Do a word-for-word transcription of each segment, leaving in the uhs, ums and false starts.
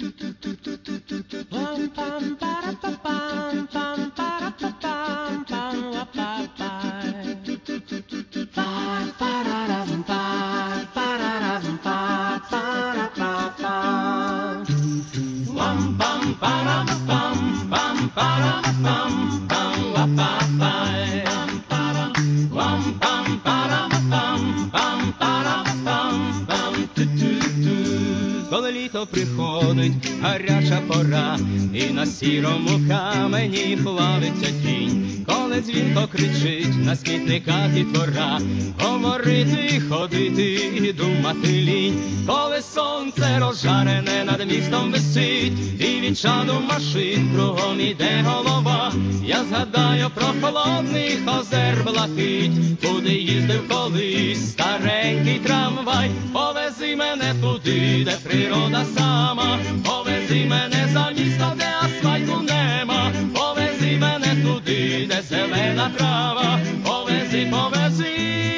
Коли літо приходить, гаряча пора, і на сірому камені плавиться тінь. Коли дзвінко кричить на смітниках дітвора, говорити, ходити і думати лінь. Коли сонце розжарене над містом висить, і від чаду машин кругом іде голова, я згадаю про холодних озер блакить, куди їздив колись старенький трамвай. Повези мене туди, де природа сама, повези мене за місто, де асфальту нема, повези мене туди, де зелена трава, повези, повези,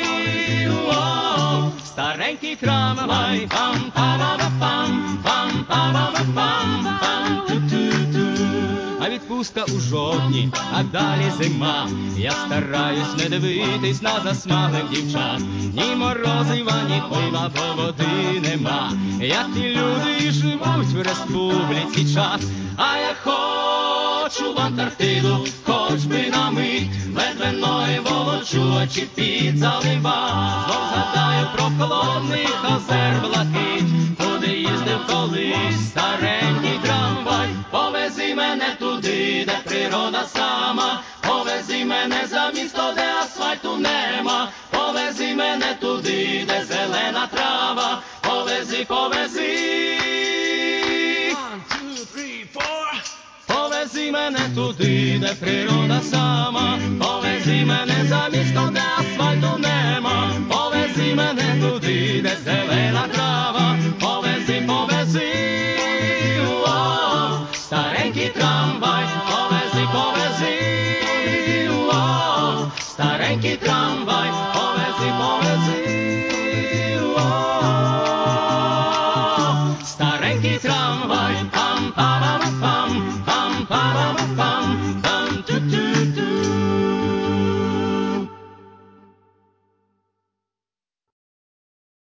о, старенький трамвай, пам-па-ба-ба-пам, пам-па-ба-ба-пам, ту-ту-ту. А відпустка у жовтні, а далі зима, я стараюсь не дивитись на засмаглих дівчат. Ні морозива, ні пива, бо води нема, як ті люди живуть в республіці чад. А я хочу в Антарктиду, хоч би на мить, ледве ноги волочу, очі під залива. Знов згадаю про холодних озер блакить, куди їздив колись старенький трамвай. Повези мене туди, де природа сама, повези мене за місто, де асфальту нема, повези мене туди, де зелена трава, повези, повези, повези мене туди, де природа сама, повези мене за місто, де асфальту нема, повези мене туди, де зелена трава, повези, повези, о, старенький трамвай, повези, повези, о, старенький трамвай.